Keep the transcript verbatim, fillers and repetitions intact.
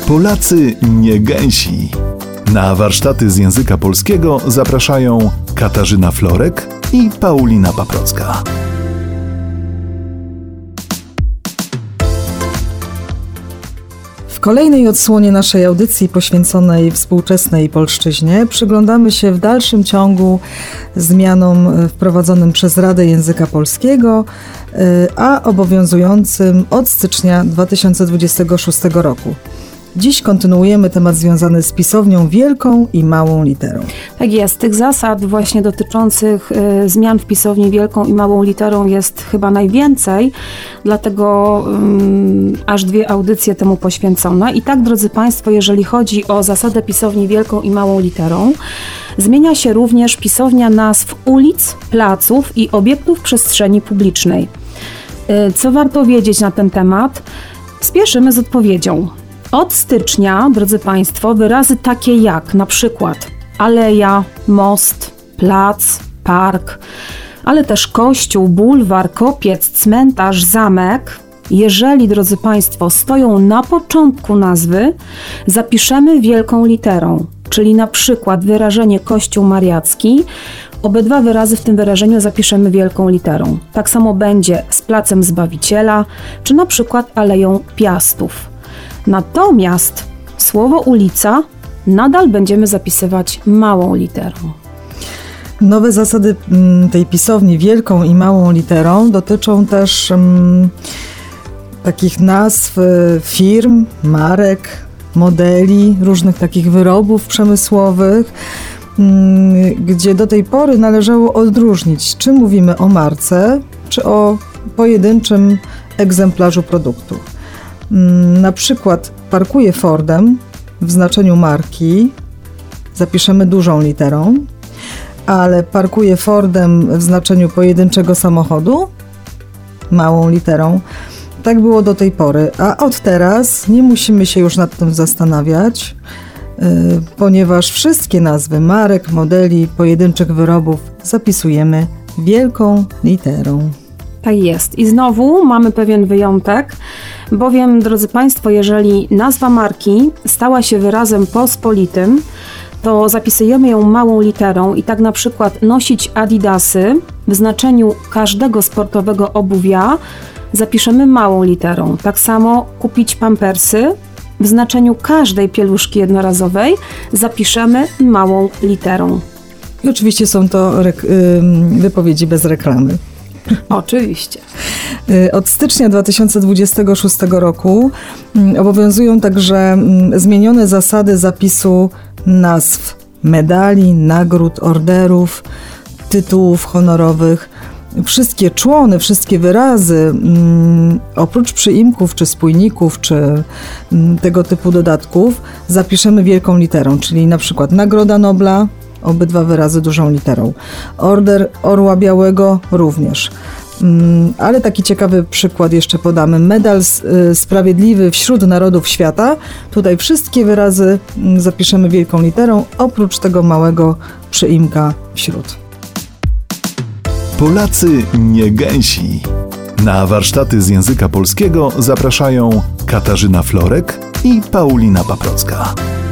Polacy nie gęsi. Na warsztaty z języka polskiego zapraszają Katarzyna Florek i Paulina Paprocka. W kolejnej odsłonie naszej audycji poświęconej współczesnej polszczyźnie przyglądamy się w dalszym ciągu zmianom wprowadzonym przez Radę Języka Polskiego, a obowiązującym od stycznia dwa tysiące dwudziestego szóstego roku. Dziś kontynuujemy temat związany z pisownią wielką i małą literą. Tak jest. Tych zasad właśnie dotyczących y, zmian w pisowni wielką i małą literą jest chyba najwięcej, dlatego y, aż dwie audycje temu poświęcone. I tak, drodzy Państwo, jeżeli chodzi o zasadę pisowni wielką i małą literą, zmienia się również pisownia nazw ulic, placów i obiektów przestrzeni publicznej. Y, co warto wiedzieć na ten temat? Spieszymy z odpowiedzią. Od stycznia, drodzy Państwo, wyrazy takie jak na przykład aleja, most, plac, park, ale też kościół, bulwar, kopiec, cmentarz, zamek, jeżeli, drodzy Państwo, stoją na początku nazwy, zapiszemy wielką literą, czyli na przykład wyrażenie Kościół Mariacki, obydwa wyrazy w tym wyrażeniu zapiszemy wielką literą. Tak samo będzie z Placem Zbawiciela, czy na przykład Aleją Piastów. Natomiast słowo ulica nadal będziemy zapisywać małą literą. Nowe zasady tej pisowni wielką i małą literą dotyczą też um, takich nazw firm, marek, modeli, różnych takich wyrobów przemysłowych, um, gdzie do tej pory należało odróżnić, czy mówimy o marce, czy o pojedynczym egzemplarzu produktu. Na przykład parkuję Fordem w znaczeniu marki, zapiszemy dużą literą, ale parkuję Fordem w znaczeniu pojedynczego samochodu, małą literą. Tak było do tej pory, a od teraz nie musimy się już nad tym zastanawiać, yy, ponieważ wszystkie nazwy marek, modeli, pojedynczych wyrobów zapisujemy wielką literą. Tak jest. I znowu mamy pewien wyjątek, bowiem, drodzy Państwo, jeżeli nazwa marki stała się wyrazem pospolitym, to zapisujemy ją małą literą i tak na przykład nosić adidasy w znaczeniu każdego sportowego obuwia zapiszemy małą literą. Tak samo kupić pampersy w znaczeniu każdej pieluszki jednorazowej zapiszemy małą literą. I oczywiście są to rek- wypowiedzi bez reklamy. Oczywiście. Od stycznia dwa tysiące dwudziestego szóstego roku obowiązują także zmienione zasady zapisu nazw medali, nagród, orderów, tytułów honorowych. Wszystkie człony, wszystkie wyrazy, oprócz przyimków, czy spójników, czy tego typu dodatków, zapiszemy wielką literą, czyli na przykład Nagroda Nobla, obydwa wyrazy dużą literą. Order Orła Białego również. Ale taki ciekawy przykład jeszcze podamy. Medal Sprawiedliwy wśród Narodów Świata. Tutaj wszystkie wyrazy zapiszemy wielką literą, oprócz tego małego przyimka wśród. Polacy nie gęsi. Na warsztaty z języka polskiego zapraszają Katarzyna Florek i Paulina Paprocka.